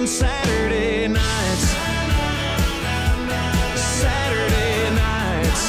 loving Saturday nights. Saturday nights.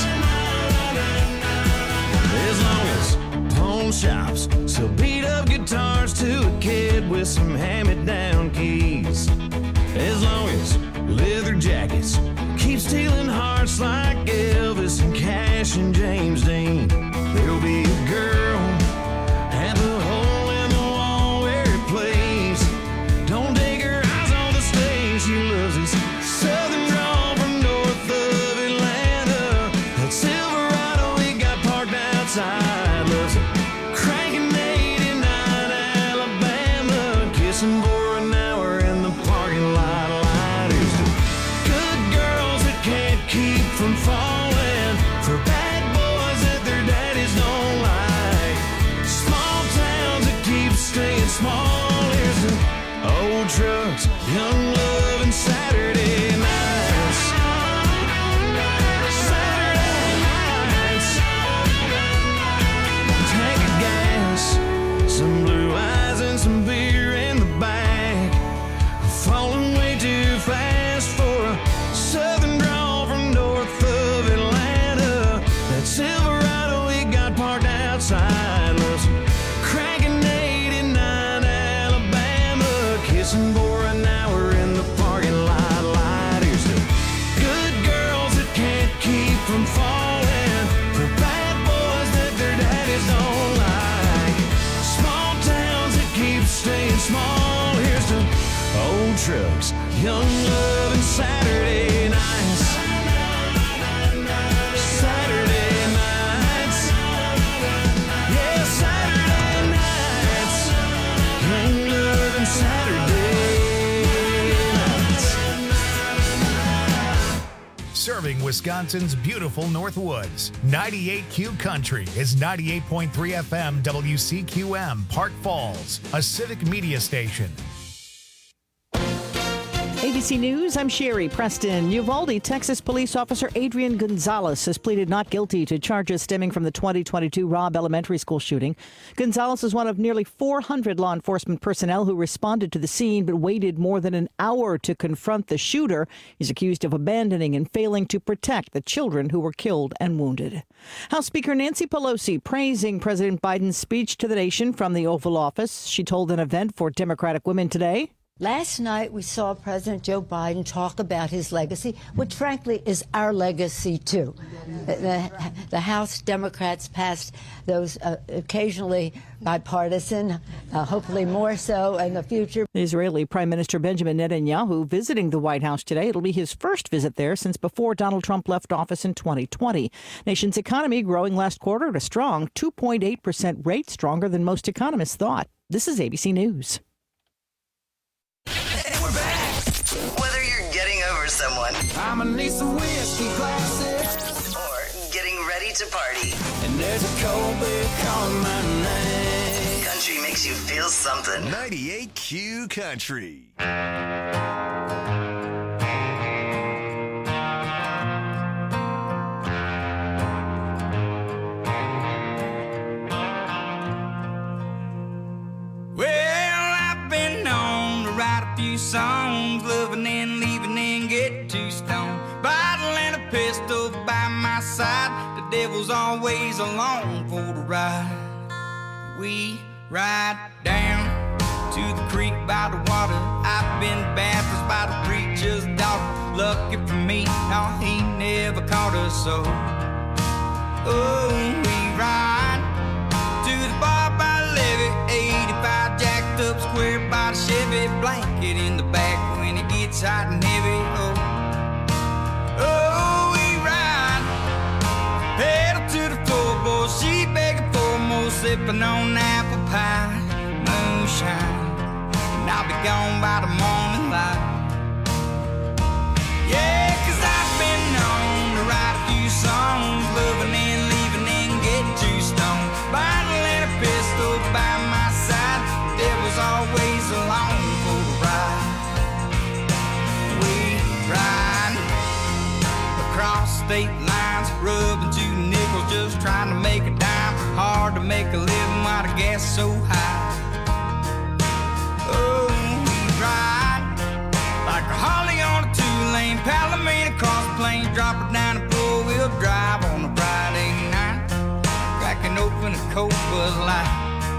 As long as pawn shops sell beat up guitars to a kid with some hand-me-down keys. As long as leather jackets keep stealing hearts like Elvis and Cash and James Dean, there'll be a girl at the hole in the wall where it plays. Don't take her eyes on the stage. She loves this southern drawl from north of Atlanta. That Silverado we got parked outside. Loves it cranking 89 Alabama, kissing for an hour in the parking lot. Lighters to good girls that can't keep from falling for bad boys that their daddies don't like. Small towns that keep staying small. Here's to old trucks, young love, and Saturday nights. Saturday nights. Tank of gas, some blue eyes and some beer in the back. Falling way too fast for a southern drawl from north of Atlanta. That Silverado we got parked outside. Loves cranking 89 Alabama, kissing for an hour in the parking lot. Lighters to good girls that can't keep from falling for bad boys that their daddies don't like. Small towns that keep staying small. Here's to old trucks, young love, and Saturday nights. Saturday nights. Yeah, Saturday nights. Young love and Saturday nights. Serving Wisconsin's beautiful North Woods. 98Q Country is 98.3 FM WCQM, Park Falls, a civic media station. ABC News, I'm Sherry Preston. Uvalde, Texas police officer Adrian Gonzalez has pleaded not guilty to charges stemming from the 2022 Robb Elementary School shooting. Gonzalez is one of nearly 400 law enforcement personnel who responded to the scene but waited more than an hour to confront the shooter. He's accused of abandoning and failing to protect the children who were killed and wounded. House Speaker Nancy Pelosi praising President Biden's speech to the nation from the Oval Office. She told an event for Democratic women today. Last night, we saw President Joe Biden talk about his legacy, which frankly is our legacy, too. The House Democrats passed those occasionally bipartisan, hopefully more so in the future. Israeli Prime Minister Benjamin Netanyahu visiting the White House today. It'll be his first visit there since before Donald Trump left office in 2020. Nation's economy growing last quarter at a strong 2.8% rate, stronger than most economists thought. This is ABC News. We're back. Whether you're getting over someone, I'ma need some whiskey glasses, or getting ready to party, and there's a cold beer calling my name. country makes you feel something. 98Q Country. Songs, loving and leaving and get too stoned. Bottle and a pistol by my side. The devil's always along for the ride. We ride down to the creek by the water. I've been baptized by the preacher's daughter. Lucky for me, no, he never caught us so. Oh, we ride to the bar by the levee, 85 jacked up square by the Chevy, blanket in the back when it gets hot and heavy. Oh, we ride, pedal to the floorboard, she begging for more, sipping on apple pie, moonshine, and I'll be gone by the morning light. Yeah, 'cause I've been known to write a few songs, loving and leaving and getting too stoned. Bottle and a pistol by my side, the devil's always along for the ride. We ride across state lines, rubbing 2 nickels, just trying to make a dime. Hard to make a living while the gas is so high. Oh, we ride light.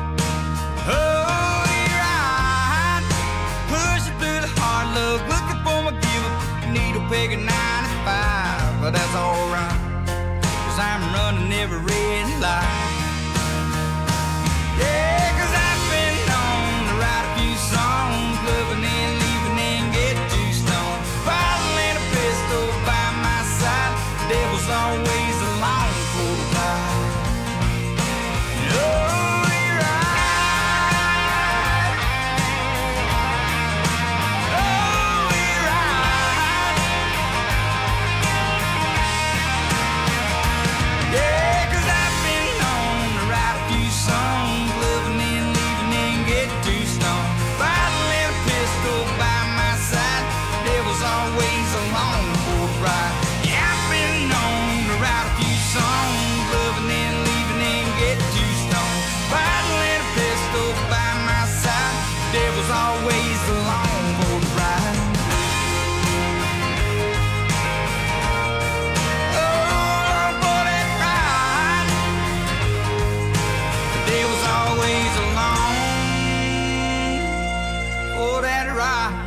Oh, we ride, pushing through the hard luck, looking for my give-up needle peg at 95, but that's alright, 'cause I'm running every red light. Yeah, 'cause I've been known to write a few songs, loving and leaving and get too stoned. Bottle and a pistol by my side, the devil's always along for the ride. Oh, we ride. Oh, we ride. Yeah, 'cause I've been known to write a few songs, living and leaving and get too stoned. Bottle and a pistol by my side, devil's always along for the ride. Yeah, I've been known to write a few songs, living and leaving and get too stoned. Bottle and a pistol by my side, devil's always along for the ride. Oh, for that ride, the devil's always along for that ride.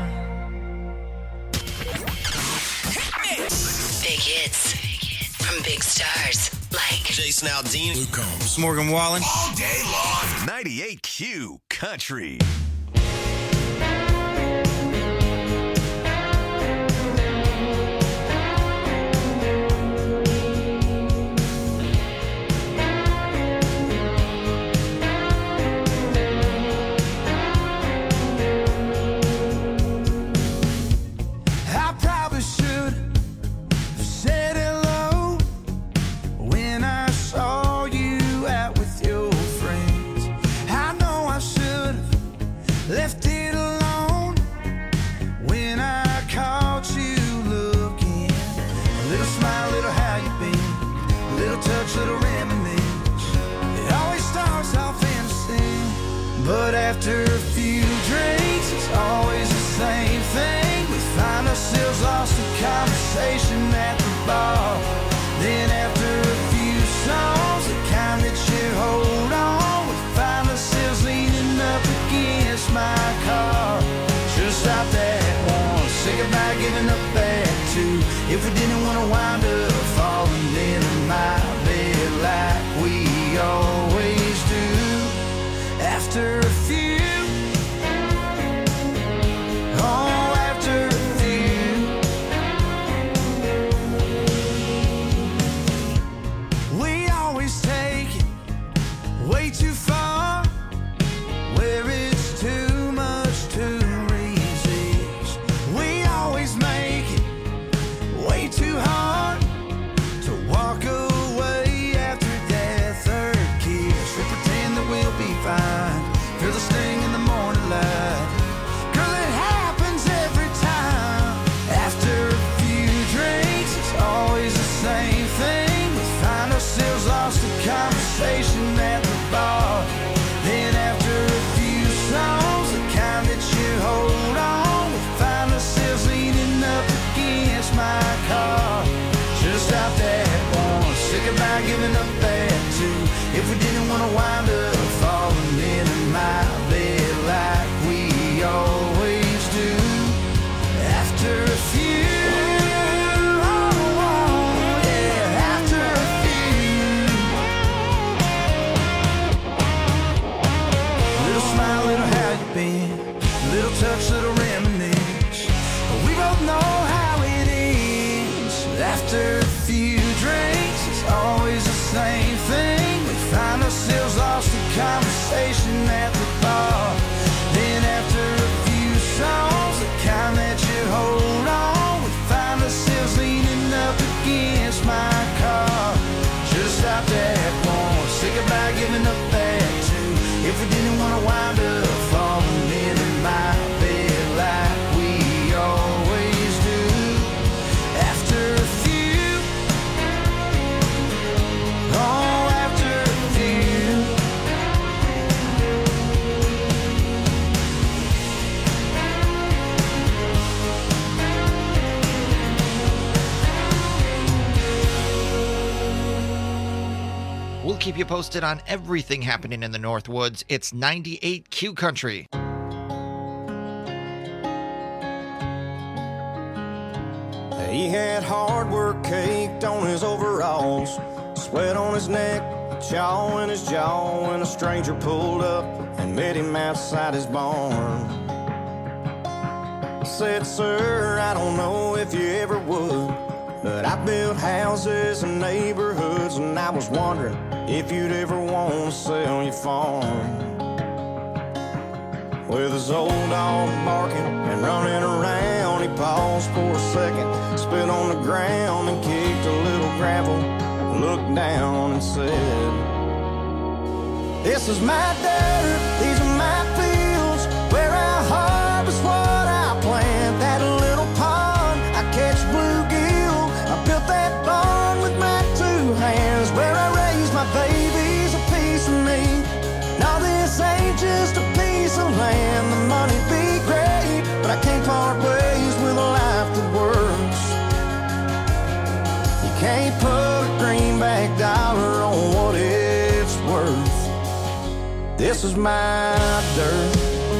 Big hits from big stars like Jason Aldean, Luke Combs, Morgan Wallen. all day long. 98Q Country. I probably should have said hello when I saw you out with your friends. I know I should have left it alone when I caught you looking. A little smile, little how you been, a little touch, little reminisce. It always starts off innocent, but after a few drinks, it's always the same thing. We find ourselves lost in conversation at the bar. Then after a few songs, the kind that you hold on, we find ourselves leaning up against my car. Should've stopped at one, say goodbye, giving up at two. If we didn't want to wind up falling into my bed like we always do. After a few, oh, after a few, we always take it way too far, where it's too much to resist. We always make it way too hard to walk away after that third kiss. We pretend that we'll be fine, feel the sting in the morning light. Girl, it happens every time. After a few drinks, it's always the same thing. We find ourselves lost in conversation at the bar. Then after a few songs, the kind that you hold on, we find ourselves leaning up against my car. Should've stopped at one, say goodbye, giving up at two. If we didn't want to wind up falling into my bed like we always do. After a few, oh, yeah, after a few. Little smile, little how you been, little touch, little reminisce. We both know how it ends. After a few drinks, it's always the same thing. We find ourselves lost in conversation at the bar. Then after a few songs, the kind that you hold on, we find ourselves leaning up against my car. Should've stopped at one, say goodbye, giving up at two. If we didn't want to wind up falling into my bed keep you posted on everything happening in the Northwoods. It's 98Q Country. He had hard work caked on his overalls, sweat on his neck, chaw in his jaw, when a stranger pulled up and met him outside his barn. Said, "Sir, I don't know if you ever would, but I built houses and neighborhoods, and I was wondering if you'd ever want to sell your farm." With his old dog barking and running around, he paused for a second, spit on the ground and kicked a little gravel, looked down and said, "This is my dirt, these are my fields, where I harvest what I plant. That little pond, I catch bluegill, I built that barn with my two hands, where I raise my babies, a piece of me. Now this ain't just a piece of land, the money'd be great, but I can't part ways with a life that works. You can't put a greenback dollar on what it's worth. This is my dirt."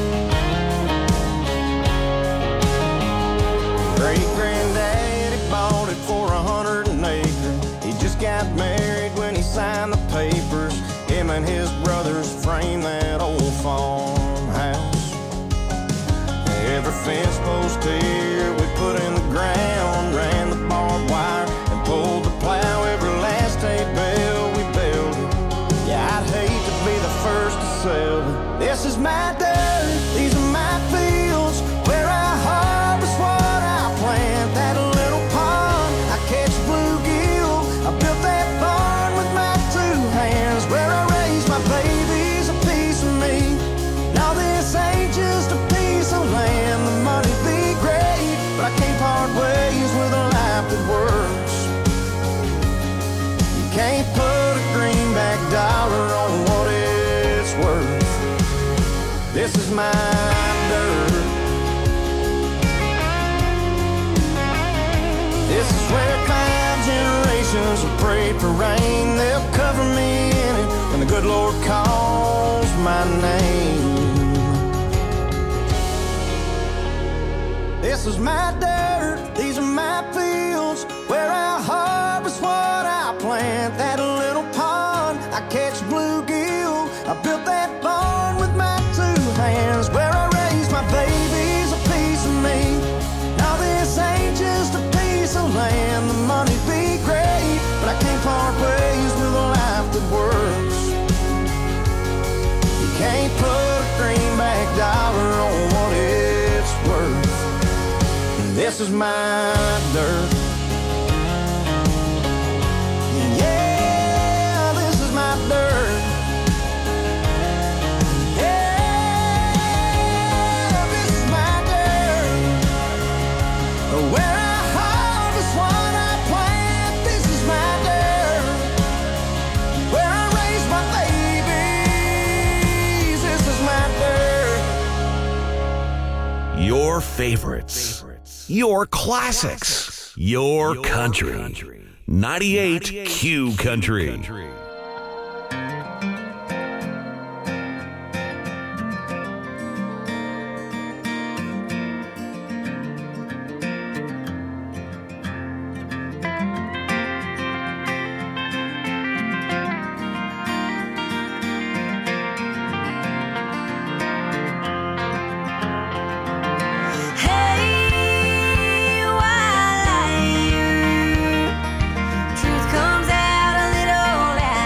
Great-granddaddy bought it for 100 an acre. He just got married when he signed the papers. Him and his brothers framed that old farmhouse. Every fence post here we put in the ground, ran the barbed wire and pulled the plow. Every last hay bale we built it. Yeah, I'd hate to be the first to sell it. This is my dirt, these are my fields, where I harvest what I plant. That little pond, I catch bluegill, I built that barn with my two hands, where I raise my babies, a piece of me. Now this ain't just a piece of land, the money'd be great, but I can't part ways with a life that works. You can't put a greenback dollar on what it's worth. This is my dirt. This is where 5 generations have prayed for rain. They'll cover me in it when the good Lord calls my name. This is my dirt, these are my fields, where I harvest what I plant. That little pond, I catch bluegill, I built that barn with my two hands, where I raise my babies, a piece of me. Now this ain't just a piece of land, the money'd be great, but I can't part ways with a life that works. You can't put a greenback dollar on what it's worth. This is my dirt. Yeah, this is my dirt. Yeah, this is my dirt. Where I harvest what I plant. This is my dirt. Where I raise my babies. This is my dirt. Your favorites. Your classics. Your country. 98Q Country. Truth comes out a little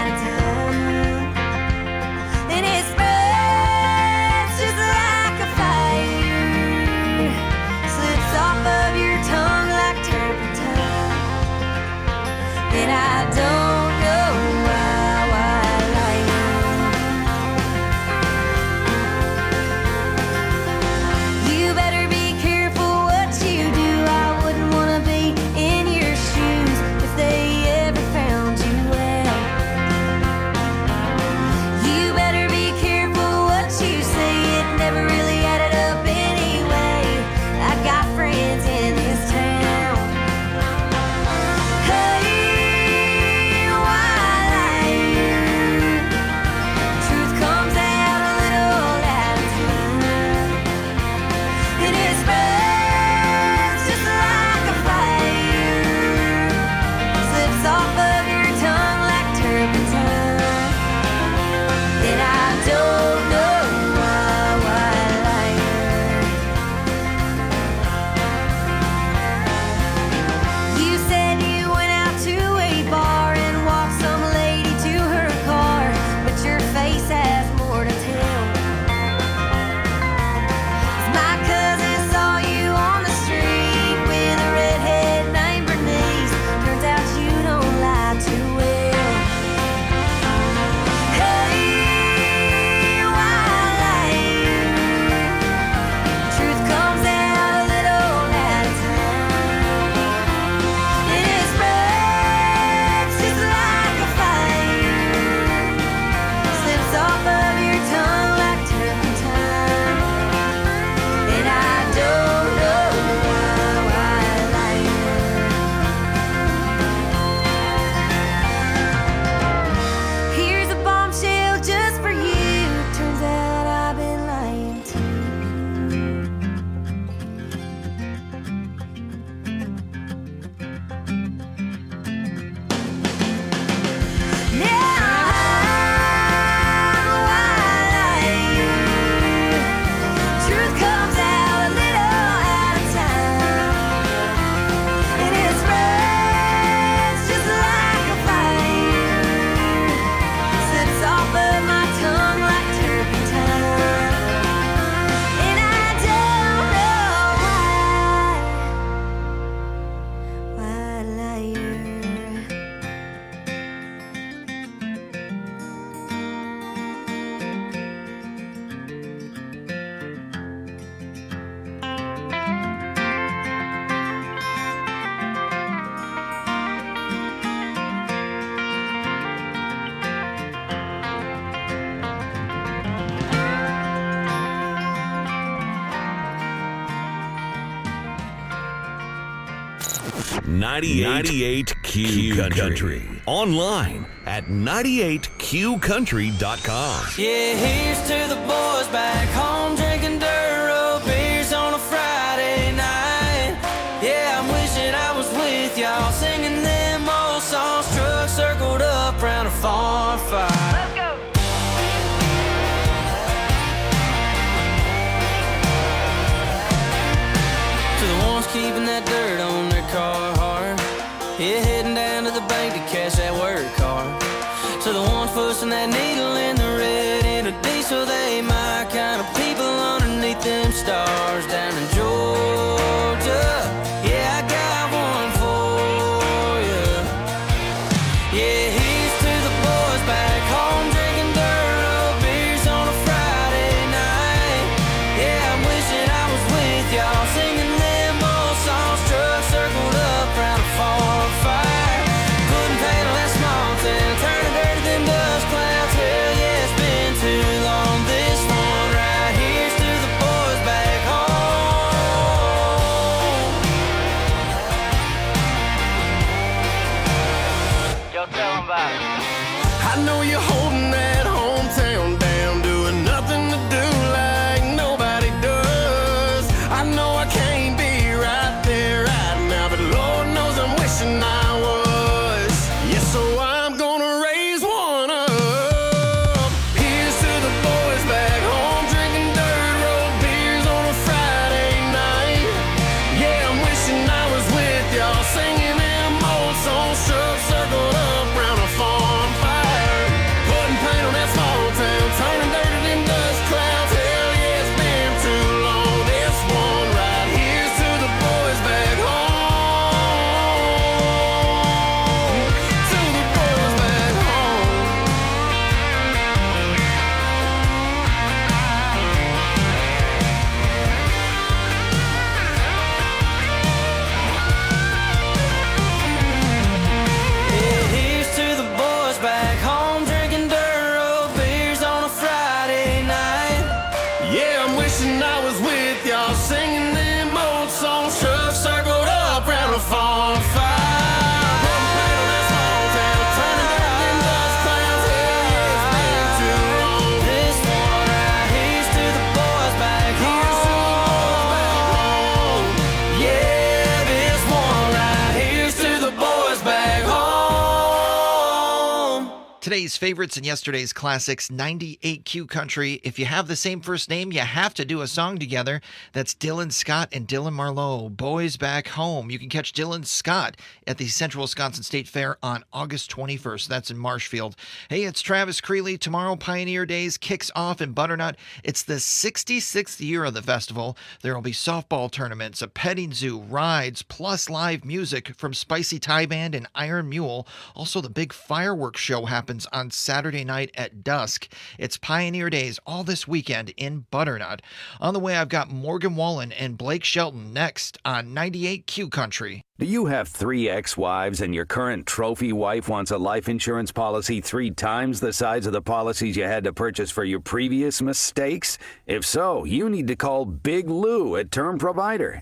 98 Q Country. Online at 98QCountry.com. Yeah, here's to the boys back home drinking dirt road beers on a Friday night. Yeah, I'm wishing I was with y'all singing them old songs. Truck circled up round a farm fire. Let's go. To the ones keeping that dirt on their car hard. Yeah, heading down to the bank to cash that work card. To the ones pushing that needle in the red in a diesel, they my kind of people underneath them stars down in Georgia. Yeah, I got one for you. Yeah, here's to the boys back home drinking dirt road beers on a Friday night. Yeah, I'm wishing I was with y'all singing them old songs. Truck circled up round a farm fire. Putting paint on that small town, turning dirt to them dust clouds. Hell yeah, it's been too long. This one right here's to the boys back home. Yo, tell them about it. I know you're holding that hometown down, doing nothing to do like nobody does. I know I can't be right there right now, but Lord knows I'm wishing I was. Yeah, so I'm gonna raise one up. Here's to the boys back home drinking dirt road beers on a Friday night. Yeah, I'm wishing I was with y'all singing them old songs. Truck circled up round a farm fire. Putting paint on that small town, turning dirt to them dust clouds. Hell yeah, it's been too long. This one right here's to the boys back home. To the boys back home. Yeah, here's to the boys back home drinking dirt road beers on a Friday night. Yeah, I'm wishing I was with y'all singing them old songs. Truck circled up round a farm fire. Putting paint on that small town, turning dirt to them dust clouds. Hell yeah, it's been too long. This one right here's to the boys back Here's to the boys back home. Yeah, this one right here's to the boys back home. Today's favorites and yesterday's classics, 98Q Country. If you have the same first name, you have to do a song together. That's Dylan Scott and Dylan Marlowe, Boys Back Home. You can catch Dylan Scott at the Central Wisconsin State Fair on August 21st. That's in Marshfield. Hey, it's Travis Creeley. Tomorrow, Pioneer Days kicks off in Butternut. It's the 66th year of the festival. There will be softball tournaments, a petting zoo, rides, plus live music from Spicy Tie Band and Iron Mule. Also, the big fireworks show happens on Saturday night at dusk. It's Pioneer Days all this weekend in Butternut. On the way, I've got Morgan Wallen and Blake Shelton next on 98Q Country. Do you have 3 ex-wives and your current trophy wife wants a life insurance policy 3 times the size of the policies you had to purchase for your previous mistakes? If so, you need to call Big Lou at Term Provider,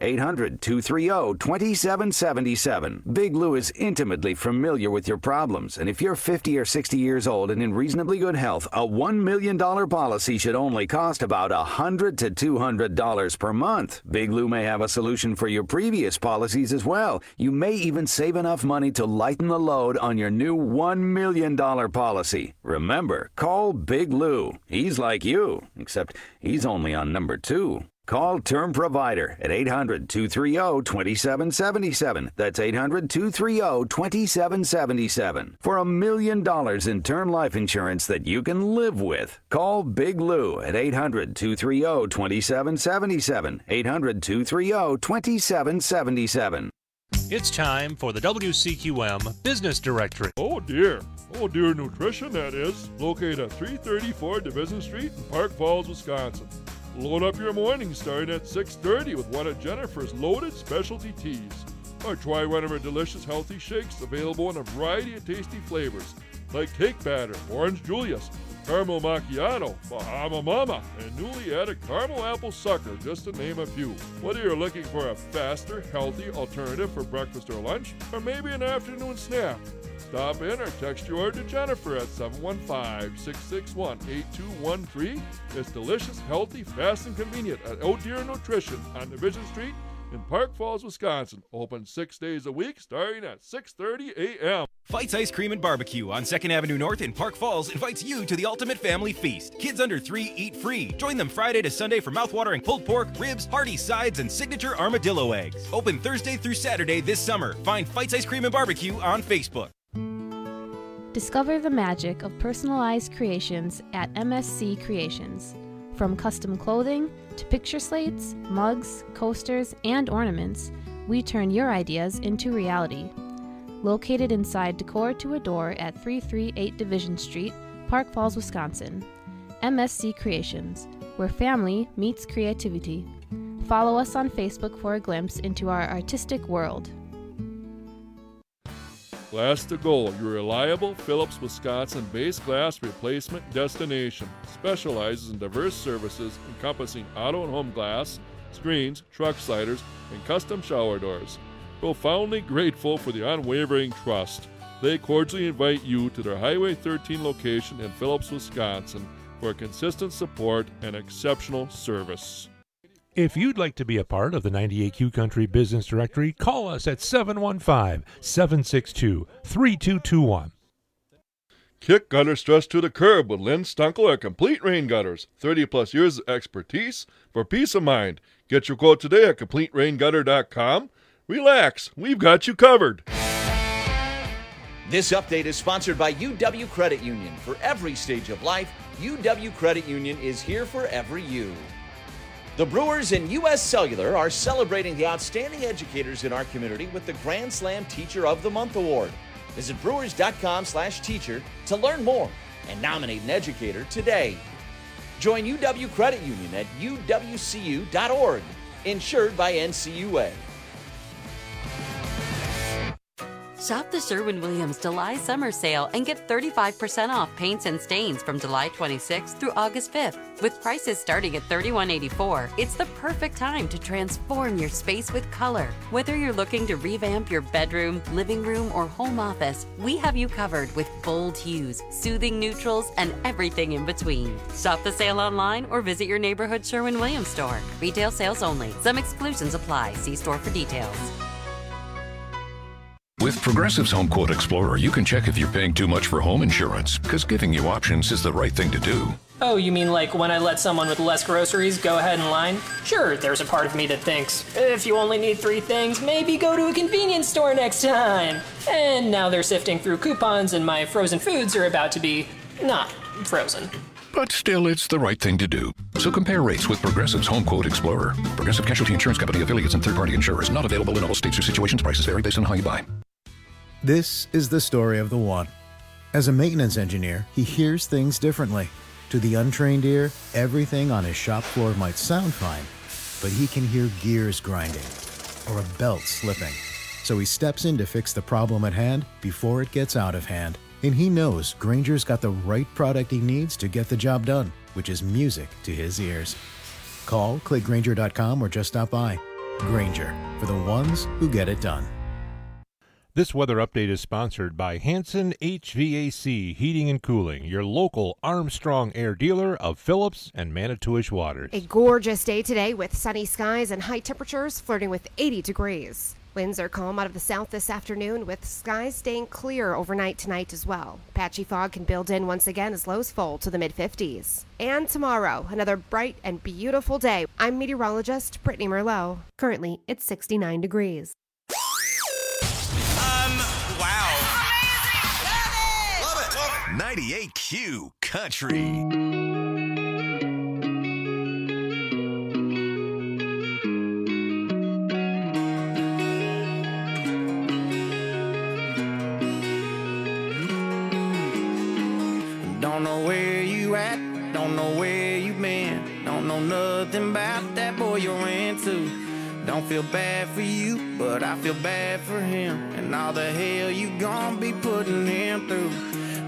800-230-2777. Big Lou is intimately familiar with your problems, and if you're 50 or 60 years old and in reasonably good health, a $1 million policy should only cost about $100 to $200 per month. Big Lou may have a solution for your previous policies as well. You may even save enough money to lighten the load on your new $1 million policy. Remember, call Big Lou. He's like you, except he's only on number 2. Call Term Provider at 800-230-2777. That's 800-230-2777. For $1 million in term life insurance that you can live with. Call Big Lou at 800-230-2777. 800-230-2777. It's time for the WCQM Business Directory. Oh dear nutrition, that is. Located at 334 Division Street in Park Falls, Wisconsin. Load up your morning starting at 6:30 with one of Jennifer's loaded specialty teas. Or try one of her delicious healthy shakes available in a variety of tasty flavors like cake batter, orange Julius, caramel macchiato, Bahama Mama, and newly added caramel apple sucker, just to name a few. Whether you're looking for a faster, healthy alternative for breakfast or lunch, or maybe an afternoon snack, stop in or text your order to Jennifer at 715-661-8213. It's delicious, healthy, fast, and convenient at Oh Dear Nutrition on Division Street in Park Falls, Wisconsin. Open 6 days a week, starting at 6:30 a.m. Fite's Ice Cream and Barbecue on 2nd Avenue North in Park Falls invites you to the ultimate family feast. Kids under 3 eat free. Join them Friday to Sunday for mouthwatering pulled pork, ribs, hearty sides, and signature armadillo eggs. Open Thursday through Saturday this summer. Find Fite's Ice Cream and Barbecue on Facebook. Discover the magic of personalized creations at MSC Creations. From custom clothing to picture slates, mugs, coasters, and ornaments, we turn your ideas into reality. Located inside Decor to Adore at 338 Division Street, Park Falls, Wisconsin. MSC Creations, where family meets creativity. Follow us on Facebook for a glimpse into our artistic world. Glass to Go, your reliable Phillips, Wisconsin-based glass replacement destination, specializes in diverse services encompassing auto and home glass, screens, truck sliders, and custom shower doors. Profoundly grateful for the unwavering trust, they cordially invite you to their Highway 13 location in Phillips, Wisconsin for consistent support and exceptional service. If you'd like to be a part of the 98Q Country Business Directory, call us at 715-762-3221. Kick gutter stress to the curb with Lynn Stunkel at Complete Rain Gutters. 30-plus years of expertise for peace of mind. Get your quote today at CompleteRainGutter.com. Relax, we've got you covered. This update is sponsored by UW Credit Union. For every stage of life, UW Credit Union is here for every you. The Brewers and U.S. Cellular are celebrating the outstanding educators in our community with the Grand Slam Teacher of the Month Award. Visit brewers.com/teacher to learn more and nominate an educator today. Join UW Credit Union at uwcu.org, insured by NCUA. Shop the Sherwin-Williams July Summer Sale and get 35% off paints and stains from July 26th through August 5th. With prices starting at $31.84, it's the perfect time to transform your space with color. Whether you're looking to revamp your bedroom, living room, or home office, we have you covered with bold hues, soothing neutrals, and everything in between. Shop the sale online or visit your neighborhood Sherwin-Williams store. Retail sales only. Some exclusions apply. See store for details. With Progressive's Home Quote Explorer, you can check if you're paying too much for home insurance, because giving you options is the right thing to do. Oh, you mean like when I let someone with less groceries go ahead in line? Sure, there's a part of me that thinks, if you only need 3 things, maybe go to a convenience store next time. And now they're sifting through coupons and my frozen foods are about to be not frozen. But still, it's the right thing to do. So compare rates with Progressive's Home Quote Explorer. Progressive Casualty Insurance Company affiliates and third-party insurers. Not available in all states or situations. Prices vary based on how you buy. This is the story of the one. As a maintenance engineer, he hears things differently. To the untrained ear, everything on his shop floor might sound fine, but he can hear gears grinding or a belt slipping. So he steps in to fix the problem at hand before it gets out of hand. And he knows Grainger's got the right product he needs to get the job done, which is music to his ears. Call, click Grainger.com, or just stop by. Grainger, for the ones who get it done. This weather update is sponsored by Hanson HVAC Heating and Cooling, your local Armstrong Air dealer of Phillips and Manitowish Waters. A gorgeous day today with sunny skies and high temperatures flirting with 80 degrees. Winds are calm out of the south this afternoon, with skies staying clear overnight tonight as well. Patchy fog can build in once again as lows fall to the mid-50s. And tomorrow, another bright and beautiful day. I'm meteorologist Brittany Merlot. Currently, it's 69 degrees. Wow. Amazing. Love it. 98Q Country. Don't know where you at, don't know where you been, don't know nothing about that boy you're into. Don't feel bad for you, but I feel bad for him, and all the hell you gon' be putting him through.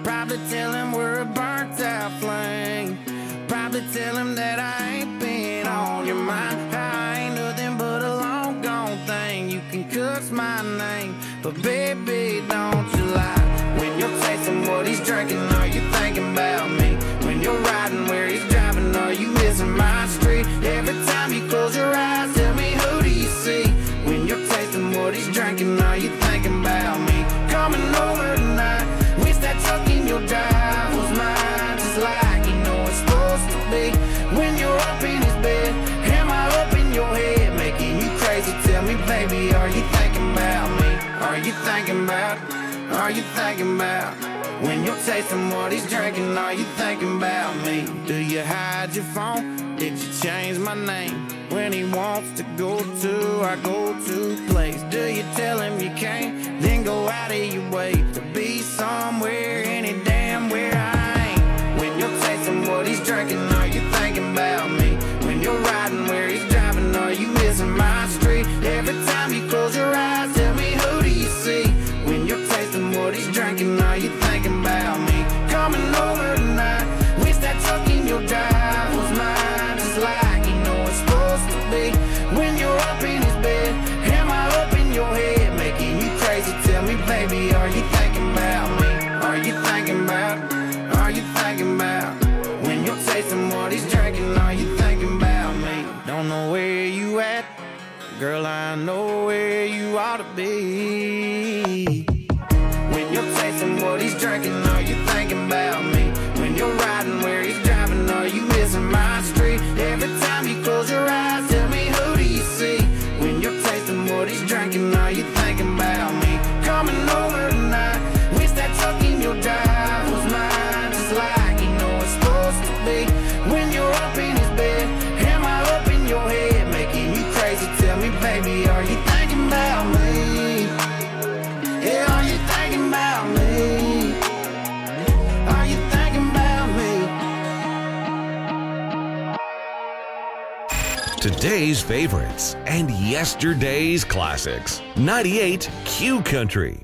Probably tell him we're a burnt out flame. Probably tell him that I ain't been on your mind. I ain't nothing but a long gone thing. You can cuss my name, but baby, don't you lie. When you're tasting what he's drinking, are you thinking about me? When you're riding where he's driving, are you missing my street? Every time you close your eyes, tell me, who do you see? When you're tasting what he's drinking, are you thinking about me? Coming over tonight, wish that truck in your drive was mine, just like you know it's supposed to be. When you're up in his bed, am I up in your head, making you crazy? Tell me, baby, are you thinking about me? Are you thinking about? Are you thinking about? When you're tasting what he's drinking, are you thinking about me? Do you hide your phone? Did you change my name? When he wants to go to our go-to place, do you tell him you can't, then go out of your way to be somewhere, any damn where I ain't? When you're tasting what he's drinking, are you thinking about me? When you're riding where he's driving, are you missing my street? Every time you close your eyes, tell me, who do you see? When you're tasting what he's drinking, are you thinking about me? Coming over tonight, wish that truck in your drive was mine, just like you know it's supposed to be. When you're up in his bed, am I up in your head, making you crazy? Tell me, baby, are you thinking about me? Are you thinking about? Are you thinking about? When you're tasting what he's drinking, are you thinking about me? Don't know where you at, girl, I know where you ought to be. When you're tasting what he's drinking, are you thinking about me? When you're riding where he's driving, are you missing my street? Every time you close your eyes, tell me, who do you see? When you're tasting what he's drinking, are you thinking about me? Coming over tonight, wish that truck in your drive was mine, just like you know it's supposed to be. When you're up in his bed, am I up in your head, making you crazy? Tell me, baby, are you thinking about me? Yeah, are you thinking about me? Are you thinking about me? Today's favorites and yesterday's classics. 98 Q Country.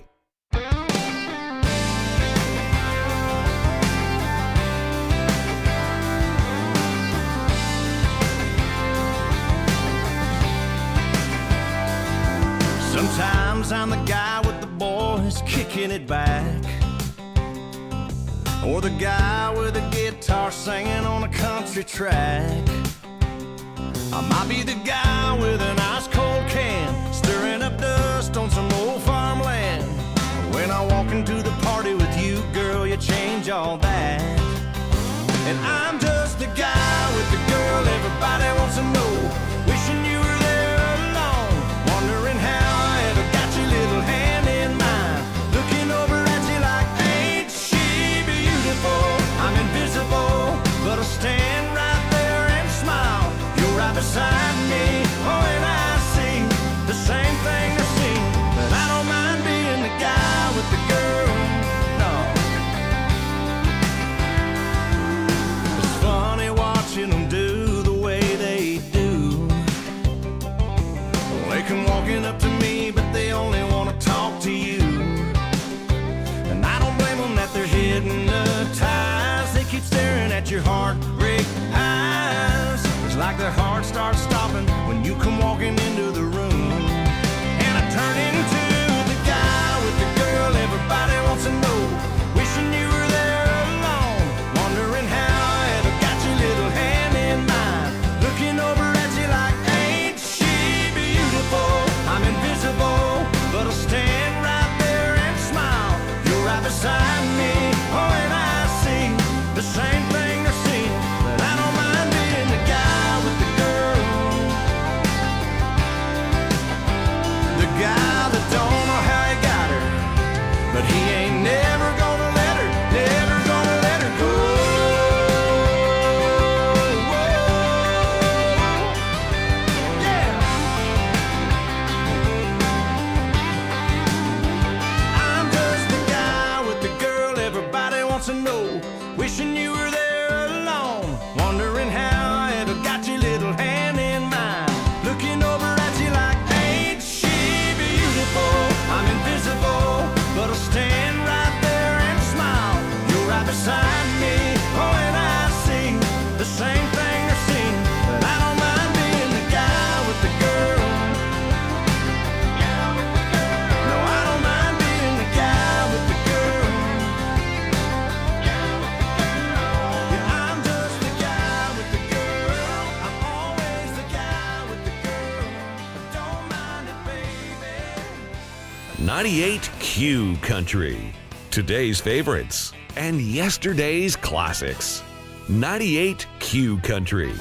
Sometimes I'm the guy with the boys kicking it back, or the guy with a guitar singing on a country track. I might be the guy with an ice cold can, stirring up dust on some old farmland. When I walk into the party with you, girl, you change all that. And I'm just the guy with the girl everybody wants to know, wishing you were there alone, wondering how I ever got your little hand in mine, looking over at you like, ain't she beautiful? I'm invisible, but I'll stand right there and smile. You're right beside me, oh, and I see the same thing I see, but I don't mind being the guy with the girl, no. It's funny watching them do the way they do. They come walking up to me, but they only want to talk to you. And I don't blame them that they're hypnotized. They keep staring at your heartbreak eyes. It's like their heart starts stopping when you come walking into the room. And I turn into the guy with the girl everybody wants to know, wishing you were there alone, wondering how I ever got your little hand in mine, looking over at you like, ain't she beautiful? I'm invisible, but I'll stand right there and smile. You're right beside me, oh, and I see the same thing they're seeing, but I don't mind being the guy with the girl. 98Q Country. Today's favorites and yesterday's classics. 98Q Country.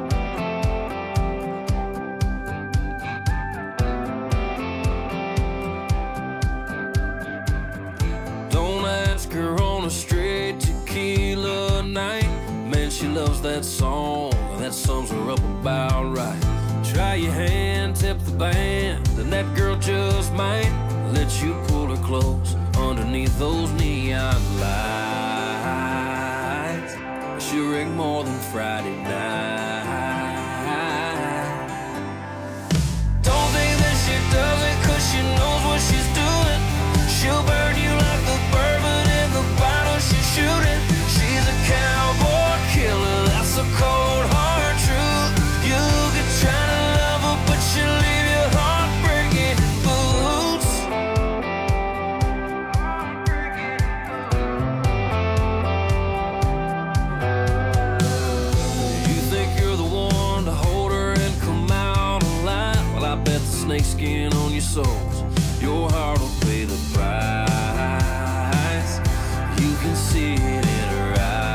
Don't ask her on a straight tequila night. Man, she loves that song, and that sums her up about right. Try your hand, tip the band, and that girl just might let you pull her close underneath those neon lights. She'll ring more than Friday night. Don't think that she does it 'cause she knows what she's doing. She'll burn you like the bourbon in the bottle she's shooting. She's a cowboy killer, that's a cold hard truth. You could try to love her, but she'll leave your heart breaking boots. You think you're the one to hold her and come out alive? Well, I bet the snakeskin on your soles, your heart will pay the price. You can see it in her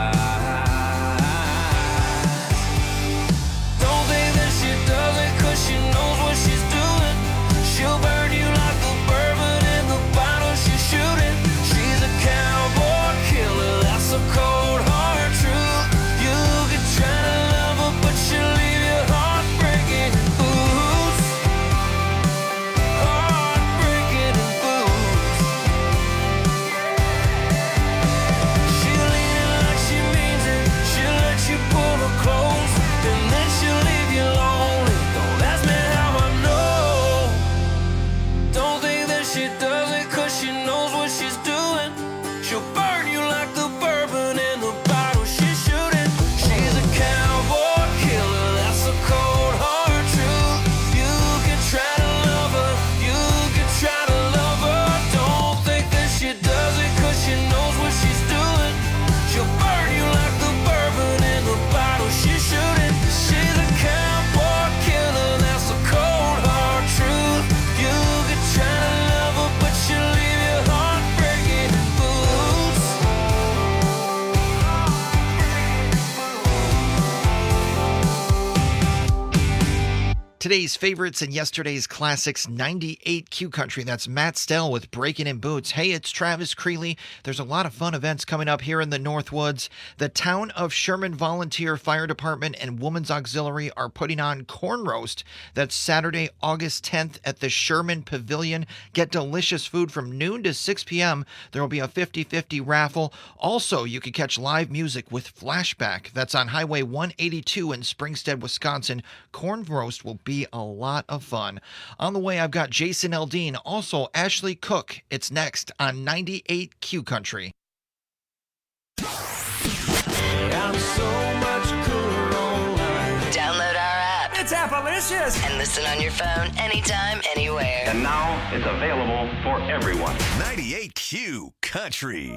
eyes. Don't think that she does it 'cause she knows what she's doing. She'll burn you like the bourbon in the bottle she's shooting. She's a cowboy killer, that's a cold hard truth. You could try to love her, but she'll leave your heart breaking boots. Heart breaking boots. She'll lean it like she means it. She'll let you pull her close, and then she'll leave you lonely. Don't ask me how I know. Don't think that she does it 'cause she knows what she's doing. She'll burn you like the bourbon in the bottle she's shooting. She's a cowboy killer, that's a cold hard truth. You can try to love her, you can try to love her. Don't think that she does it 'cause she knows what she's doing. She'll burn you like the bourbon in the bottle she's shooting. She's a cowboy killer, that's a cold hard truth. You can try to love her, but she'll leave your heart breaking boots. Today's favorites and yesterday's classics, 98Q Country. That's Matt Stell with Breaking in Boots. Hey, it's Travis Creeley. There's a lot of fun events coming up here in the Northwoods. The Town of Sherman Volunteer Fire Department and Women's Auxiliary are putting on Corn Roast. That's Saturday, August 10th at the Sherman Pavilion. Get delicious food from noon to 6 p.m. There will be a 50-50 raffle. Also, you can catch live music with Flashback. That's on Highway 182 in Springstead, Wisconsin. Corn Roast will be a lot of fun. On the way, I've got Jason Aldean, also Ashley Cook. It's next on 98Q Country. I'm so much cooler online. Download our app. It's Appalicious. And listen on your phone anytime, anywhere. And now it's available for everyone. 98Q Country.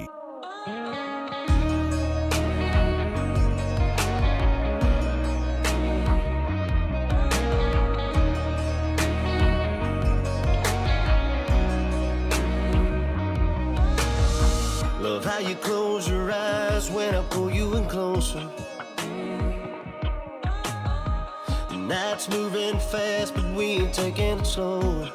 Love how you close your eyes when I pull you in closer. The night's moving fast, but we ain't taking it slow.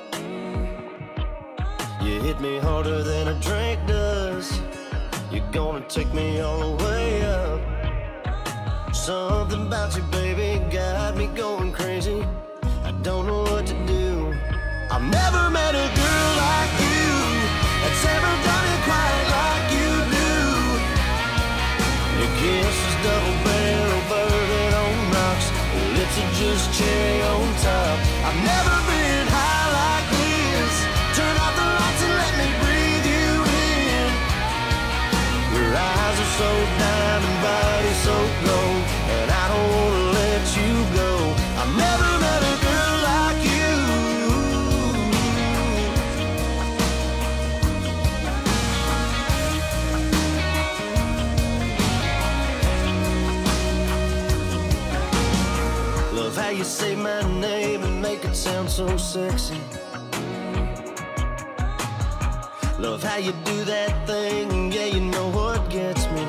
You hit me harder than a drink does. You're gonna take me all the way up. Something about you, baby, got me going crazy. I don't know what to do. I've never met a girl like you that's ever done it quite like you do. Your kiss is double barrel bourbon on rocks. Your lips are just cherry on top. I've never been high like this. Turn off the lights and let me breathe you in. Your eyes are so diamond, body so gold, and I don't wanna let you go. I've never met a girl like you. Love how you say my name and make it sound so sexy. Love how you do that thing, yeah, you know what gets me.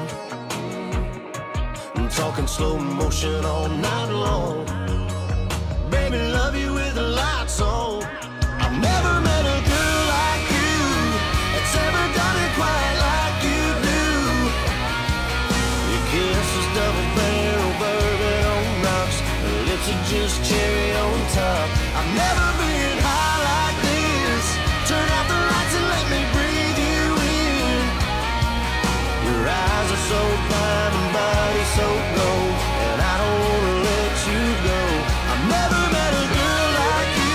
I'm talking slow motion all night long. Baby, love you with the lights on. I've never met a girl like you that's ever done it quite like you do. Your kiss is double barrel bourbon on rocks. Her lips are just cherry on top. I've never been high like this. Turn out the lights and let me breathe you in. Your eyes are so fine and body so gold, and I don't wanna let you go. I've never met a girl like you.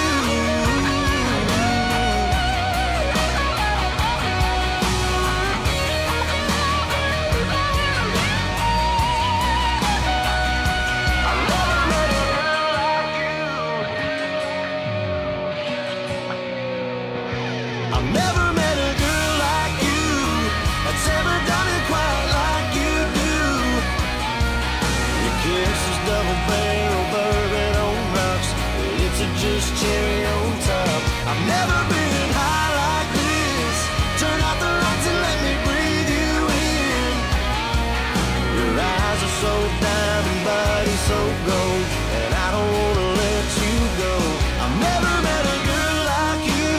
I've never met a girl like you that's ever done it quite like you do. Your kiss is double barrel bourbon on rocks. Your lips are just cherry on top. I've never been high like this. Turn out the lights and let me breathe you in. Your eyes are so diamond, body so gold, and I don't wanna let you go. I've never met a girl like you.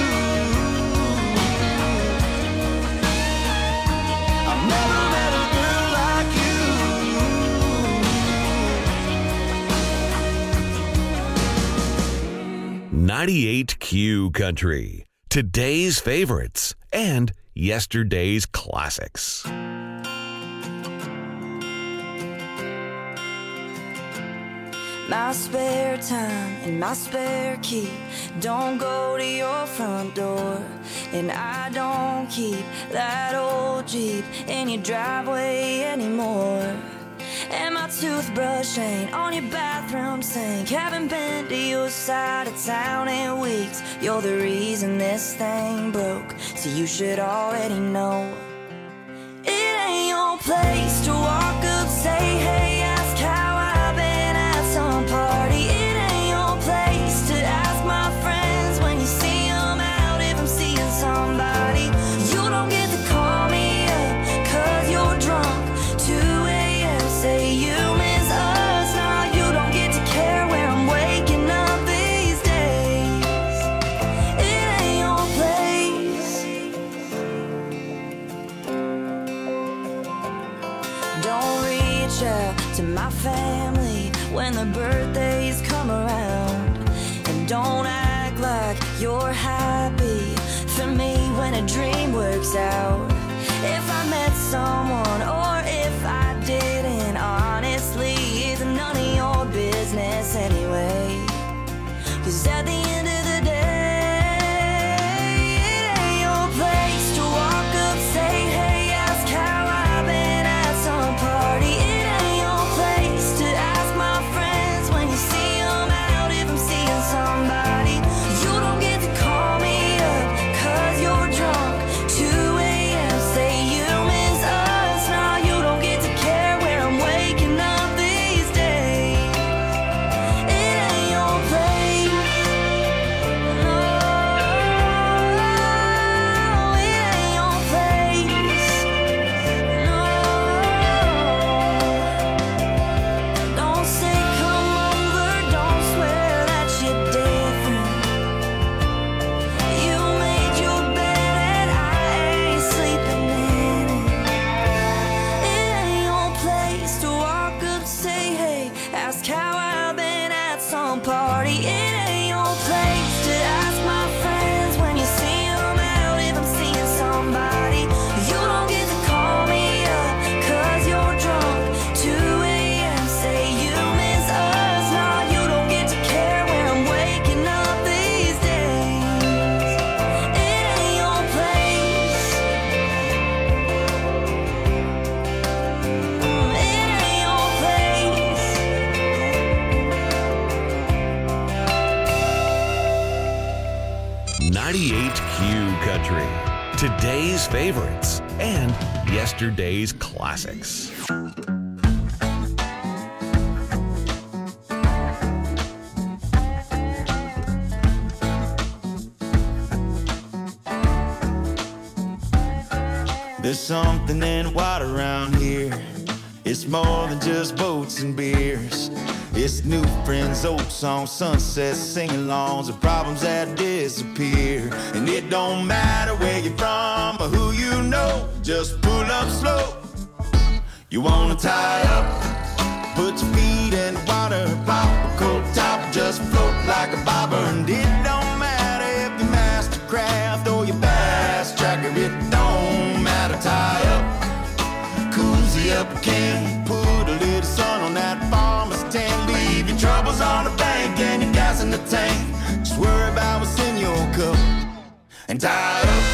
I've never met a girl like you. 98Q Country. Today's favorites and yesterday's classics. My spare time and my spare key don't go to your front door, and I don't keep that old Jeep in your driveway anymore. And my toothbrush ain't on your bathroom sink. Haven't been to your side of town in weeks. You're the reason this thing broke, so you should already know. It ain't your place to walk up, say hey, ask how I've been at some party. It ain't your place to ask my friends when you see them out if I'm seeing somebody. You don't get to call me up 'cause you're drunk. 2 a.m. say you miss us. Nah, you don't get to care where I'm waking up these days. It ain't your place. Don't reach out to my family when the birthdays come around, and don't act like you're happy for me when a dream works out. If I met someone or if I didn't, honestly, it's none of your business anyway. 'Cause at the end of the day, it ain't your place to walk up, say hey, ask how I've been at some party. It ain't your place to ask my friends when you see them out if I'm seeing somebody. You don't get to call me up 'cause you're drunk. 2 a.m. say you miss us. Nah, you don't get to care where I'm waking up these days. It ain't your place. No, it ain't your place. No, don't say come over, don't swear that you're different. You made your bed and I ain't sleeping in it. It ain't your place to walk up, say hey, ask how I've been at some party. It ain't your place to ask my friends when you see them out if I'm seeing somebody. You don't get to call me up 'cause you're drunk. 2 a.m. say you miss us. Nah, you don't get to care where I'm waking up these days. It ain't your place. It ain't your place. 98Q Country. Today's favorites and yesterday's classics. There's something in water around here. It's more than just boats and beers. It's new friends, old songs, sunsets, sing-alongs, and problems that disappear. And it don't matter where you're from or who you know, just pull up slow. You wanna tie up, put your feet in the water, pop a cold top, just float like a bobber. And it don't matter if you're Mastercraft or your bass tracker, it don't matter, tie up, cozy up again, put a little sun on that farmer's tan, leave your troubles on the bank and your gas in the tank, just worry about what's in your cup, and tie up.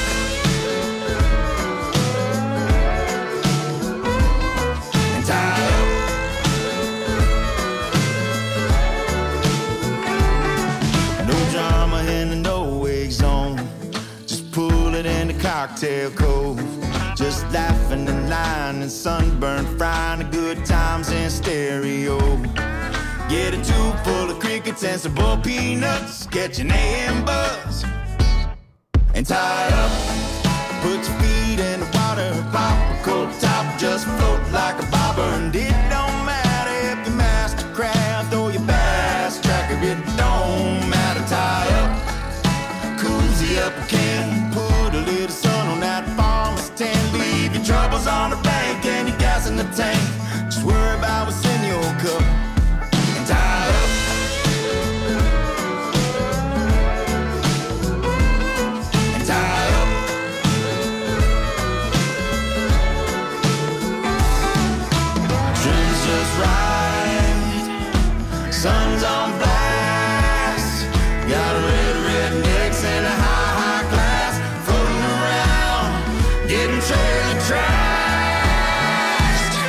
Cocktail Cove, just laughing and lying and sunburn, frying the good times in stereo. Get a tube full of crickets and some bull peanuts, catch an AM buzz, and tie up. Put your feet in the water, pop a cold top, just float like a bobber. And it don't matter if you're Mastercraft or your bass tracker, it don't matter, tie up, cozy up again, put a little sun on that farmer's tan, leave your troubles on the bank and your gas in the tank, just worry about what's in your cup, and tie up, and tie up. Trim's just right, sun's on blast, got a red necks and a high glass, floating around, getting trailer trashed.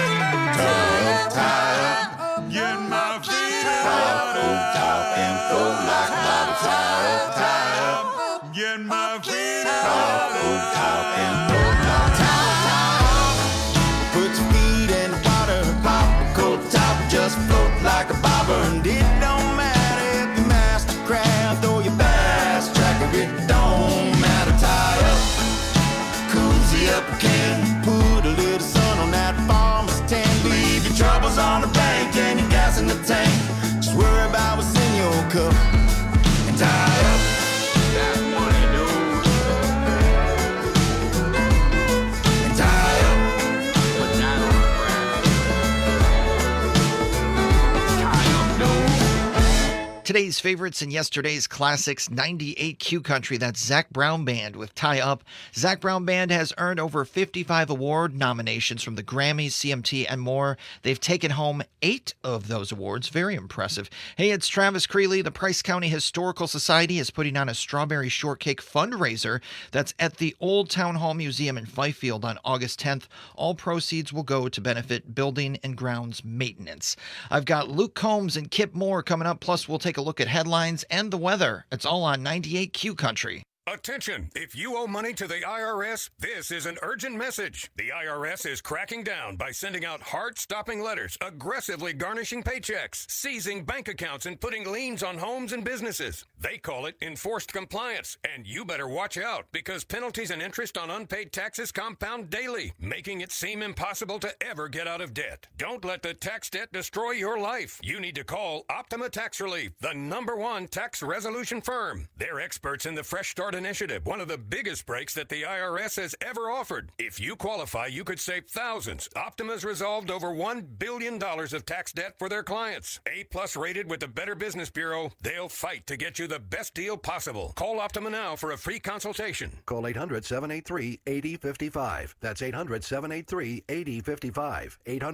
Tie up, get my feet up, top and float like a bobber. Tie up, get my feet up, top and float like a bobber. Put your feet in the water, pop a cold top, just float like a bobber. And it don't matter if you're Mastercraft or your bass tracker, it don't matter, tie up, cozy up again, put a little sun on that farmer's tan, leave your troubles on the bank and your gas in the tank, just worry about what's in your cup, and tie up. That money, dude. And tie up, but not on the ground. Tie up, dude. Today's favorites and yesterday's classics, 98Q Country. That's Zac Brown Band with Tie Up. Zac Brown Band has earned over 55 award nominations from the Grammys, CMT, and more. They've taken home 8 of those awards. Very impressive. Hey, it's Travis Creeley. The Price County Historical Society is putting on a Strawberry Shortcake fundraiser that's at the Old Town Hall Museum in Fifield on August 10th. All proceeds will go to benefit building and grounds maintenance. I've got Luke Combs and Kip Moore coming up, plus we'll take a look at headlines and the weather. It's all on 98Q Country. Attention! If you owe money to the IRS, this is an urgent message. The IRS is cracking down by sending out heart-stopping letters, aggressively garnishing paychecks, seizing bank accounts, and putting liens on homes and businesses. They call it enforced compliance, and you better watch out because penalties and interest on unpaid taxes compound daily, making it seem impossible to ever get out of debt. Don't let the tax debt destroy your life. You need to call Optima Tax Relief, the #1 tax resolution firm. They're experts in the Fresh Start Initiative, one of the biggest breaks that the IRS has ever offered. If you qualify, you could save thousands. Optima's resolved over $1 billion of tax debt for their clients. A+ rated with the Better Business Bureau, they'll fight to get you the best deal possible. Call Optima now for a free consultation. Call 800-783-8055. That's 800-783-8055.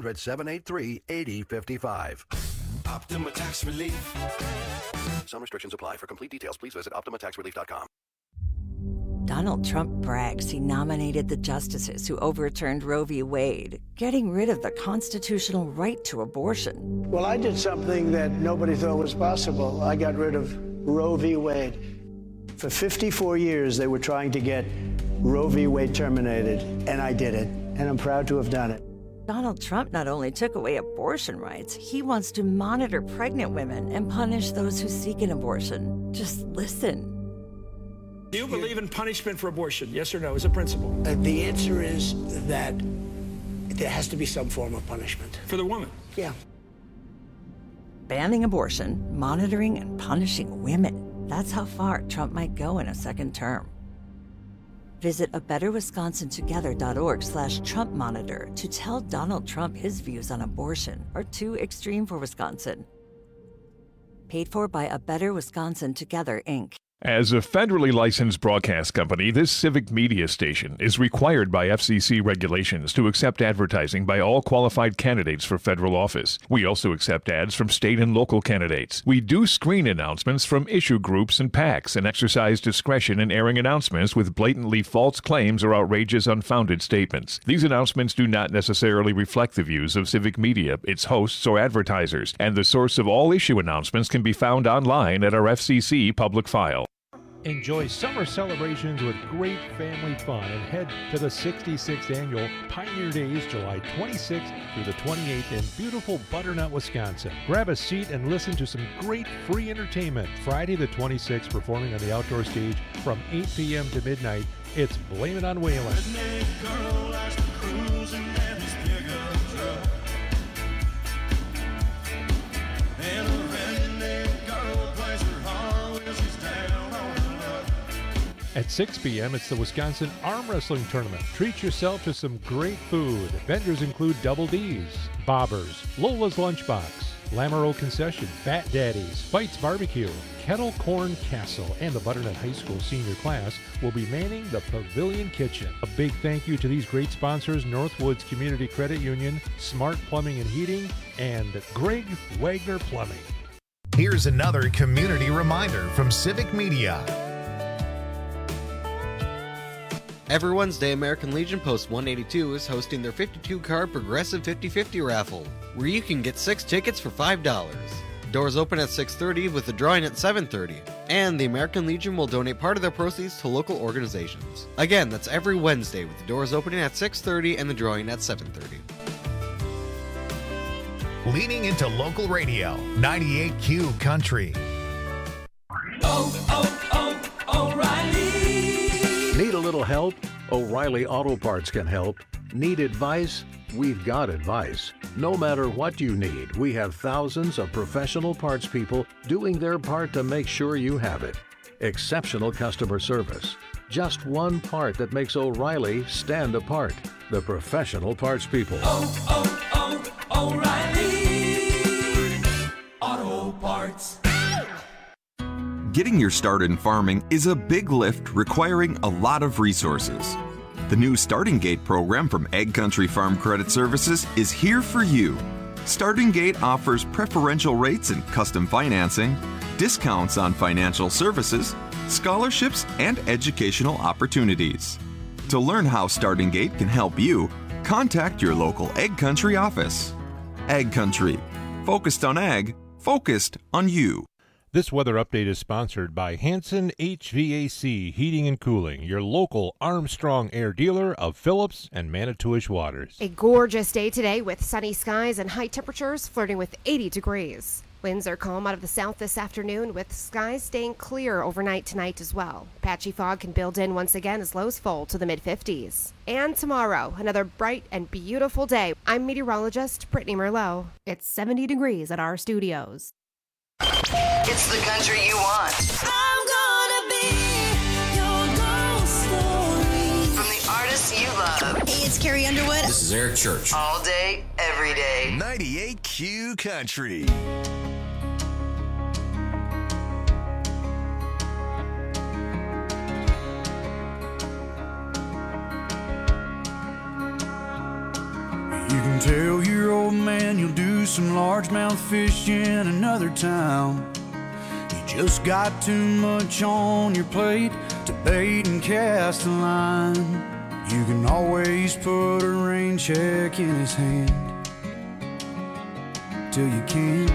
800-783-8055. Optima Tax Relief. Some restrictions apply. For complete details, please visit OptimaTaxRelief.com. Donald Trump brags he nominated the justices who overturned Roe v. Wade, getting rid of the constitutional right to abortion. Well, I did something that nobody thought was possible. I got rid of Roe v. Wade. For 54 years, they were trying to get Roe v. Wade terminated, and I did it, and I'm proud to have done it. Donald Trump not only took away abortion rights, he wants to monitor pregnant women and punish those who seek an abortion. Just listen. Do you believe in punishment for abortion? Yes or no, as a principle? The answer is that there has to be some form of punishment. For the woman? Yeah. Banning abortion, monitoring, and punishing women. That's how far Trump might go in a second term. Visit abetterwisconsintogether.org/Trump Monitor to tell Donald Trump his views on abortion are too extreme for Wisconsin. Paid for by A Better Wisconsin Together, Inc. As a federally licensed broadcast company, this civic media station is required by FCC regulations to accept advertising by all qualified candidates for federal office. We also accept ads from state and local candidates. We do screen announcements from issue groups and PACs and exercise discretion in airing announcements with blatantly false claims or outrageous, unfounded statements. These announcements do not necessarily reflect the views of civic media, its hosts, or advertisers, and the source of all issue announcements can be found online at our FCC public file. Enjoy summer celebrations with great family fun and head to the 66th Annual Pioneer Days, July 26th through the 28th in beautiful Butternut, Wisconsin. Grab a seat and listen to some great free entertainment. Friday the 26th, performing on the outdoor stage from 8 p.m. to midnight, it's Blame It on Waylon. At 6 p.m., it's the Wisconsin Arm Wrestling Tournament. Treat yourself to some great food. Vendors include Double D's, Bobbers, Lola's Lunchbox, Lamoureux Concession, Fat Daddy's, Fights Barbecue, Kettle Corn Castle, and the Butternut High School senior class will be manning the Pavilion Kitchen. A big thank you to these great sponsors: Northwoods Community Credit Union, Smart Plumbing and Heating, and Greg Wagner Plumbing. Here's another community reminder from Civic Media. Every Wednesday, American Legion Post 182 is hosting their 52-card Progressive 50/50 raffle, where you can get 6 tickets for $5. Doors open at 6:30 with the drawing at 7:30, and the American Legion will donate part of their proceeds to local organizations. Again, that's every Wednesday with the doors opening at 6:30 and the drawing at 7:30. Leaning into local radio, 98Q Country. O'Reilly. Need a little help? O'Reilly Auto Parts can help. Need advice? We've got advice. No matter what you need, we have thousands of professional parts people doing their part to make sure you have it. Exceptional customer service. Just one part that makes O'Reilly stand apart. The professional parts people. O'Reilly Auto Parts. Getting your start in farming is a big lift requiring a lot of resources. The new Starting Gate program from Ag Country Farm Credit Services is here for you. Starting Gate offers preferential rates and custom financing, discounts on financial services, scholarships, and educational opportunities. To learn how Starting Gate can help you, contact your local Ag Country office. Ag Country, focused on ag, focused on you. This weather update is sponsored by Hanson HVAC Heating and Cooling, your local Armstrong Air dealer of Phillips and Manitowish Waters. A gorgeous day today with sunny skies and high temperatures flirting with 80 degrees. Winds are calm out of the south this afternoon, with skies staying clear overnight tonight as well. Patchy fog can build in once again as lows fall to the mid-50s. And tomorrow, another bright and beautiful day. I'm meteorologist Brittany Merlot. It's 70 degrees at our studios. It's the country you want. I'm gonna be your ghost story. From the artists you love. Hey, it's Carrie Underwood. This is Eric Church. All day, every day. 98Q Country. You can tell your old man you'll do some largemouth fishing in another town. You just got too much on your plate to bait and cast a line. You can always put a rain check in his hand till you can't.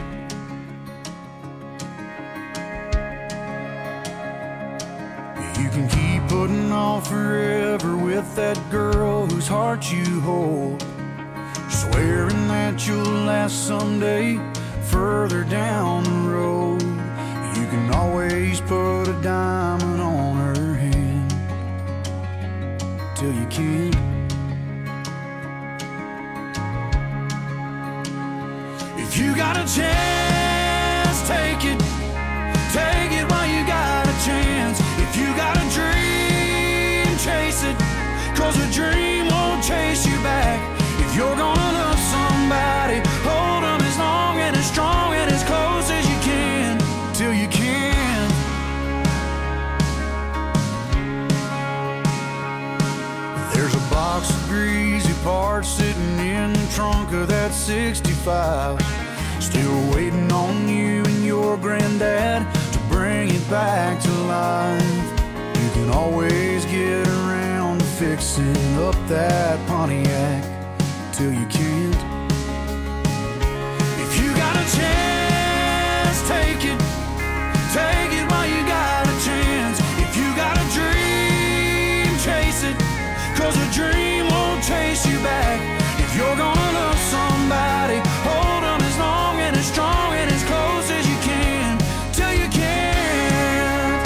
You can keep putting off forever with that girl whose heart you hold, swearing that you'll last someday further down the road. You can always put a diamond on her hand till you can't. If you got a chance, take it. Take it while you got a chance. If you got a dream, chase it. 'Cause a dream won't chase you back. If you're gonna love somebody, hold them as long and as strong and as close as you can, till you can. There's a box of greasy parts sitting in the trunk of that 65, still waiting on you and your granddad to bring it back to life. You can always get around to fixing up that Pontiac till you can't. If you got a chance, take it. Take it while you got a chance. If you got a dream, chase it. 'Cause a dream won't chase you back. If you're gonna love somebody, hold them as long and as strong and as close as you can, till you can't.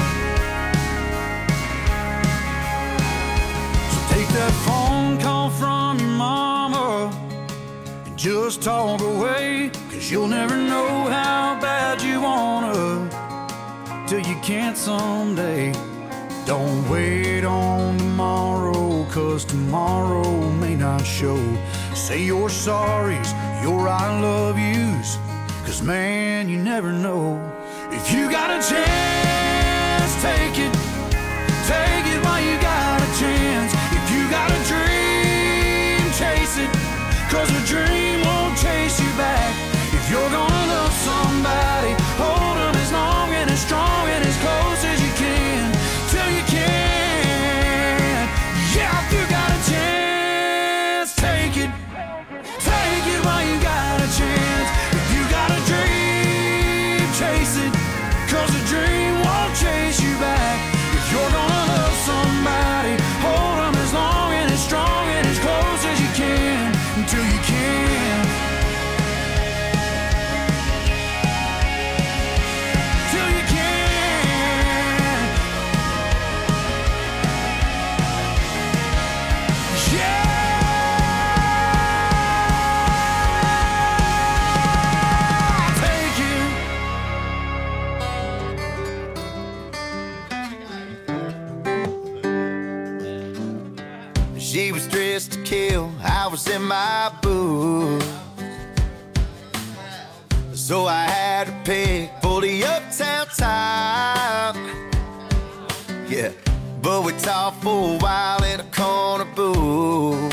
So take that phone call from your mama and just talk away. 'Cause you'll never know how bad you wanna, till you can't someday. Don't wait on tomorrow, 'cause tomorrow may not show. Say your sorries, your I love yous, 'cause man, you never know. If you got a chance, take it. Take it while you got a chance. If you got a dream, chase it. 'Cause a dream won't chase you back. If you're gonna love somebody, hold them as long and as strong and as close as you can, till you can. Yeah, if you got a chance, take it. Take it while you got a chance. If you got a dream, chase it. 'Cause a dream won't chase you back. If you're gonna love somebody, hold them as long and as strong and as close as you can, until you can. Till you can. Yeah. Take it. She was dressed to kill, I was in my booth, so I had to pick for the uptown top. Yeah, but we talked for a while in a corner booth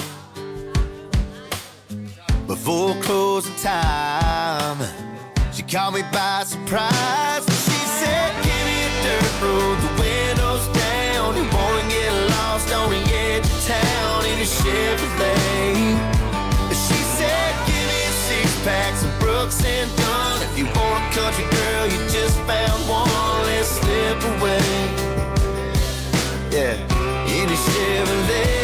before closing time. She caught me by surprise. She said, "Give me a dirt road, the windows down. You wanna get lost on the edge of town in a Chevrolet." She said, "Give me a six-pack, some Brooks and Dunn. If you want a country girl, you just found one. Let's slip away." Yeah, in a Chevrolet.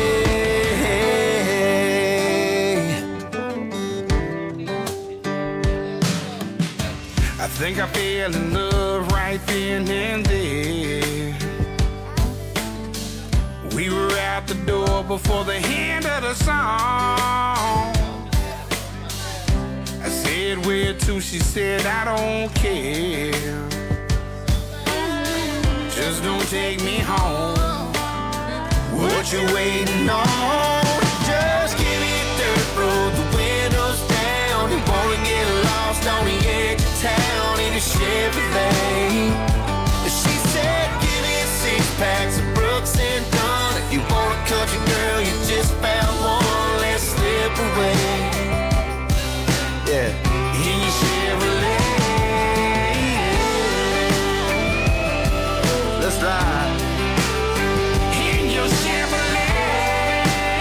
I think I fell in love right then and there. We were out the door before the end of the song. I said, "Where to?" She said, "I don't care. Just don't take me home. What you waiting on? Just give me a dirt road, the windows down. You wanna get lost on the edge of town in a Chevrolet." She said, "Give me a six-pack, some Brooks and Dunn. If you want a country girl, you just found one. Let's slip away." Yeah, in your Chevrolet. Let's ride. In your Chevrolet.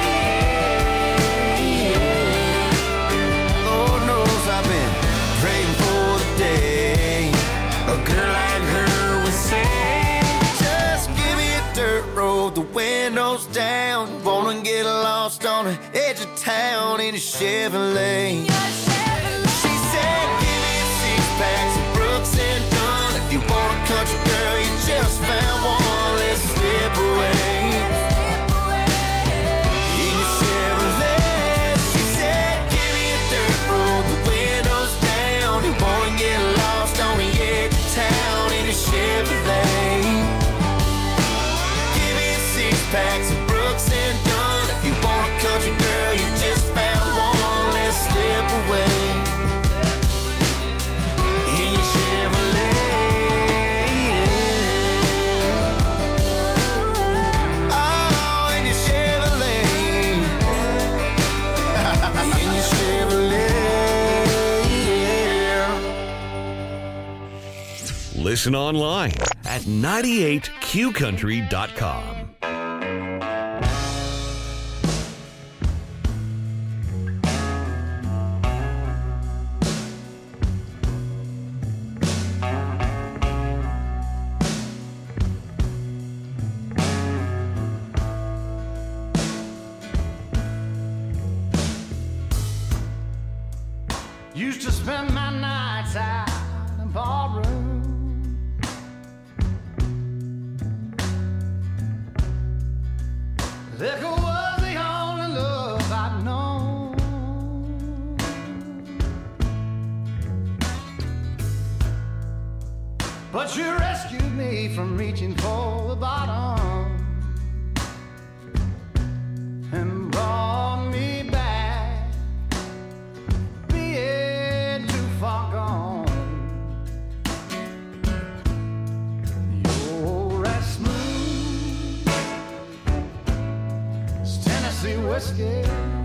Lord knows I've been praying for the day a girl like her would say, "Just give me a dirt road, the windows down. Wanna get lost on the edge of town in a Chevrolet." She said, "Give me a six-pack, some Brooks and Dunn. If you want a country girl, you just found one. Let's slip away." six-packs of Brooks and Dunn. If you want a country girl, you just found one less step away. In your Chevrolet. Oh, in your Chevrolet. In your Chevrolet. Listen online at 98qcountry.com. Used to spend my nights out in ballroom. Liquor was the only love I'd known. But you rescued me from reaching for the bottom and brought me back, being too far gone. You're as smooth as Tennessee whiskey.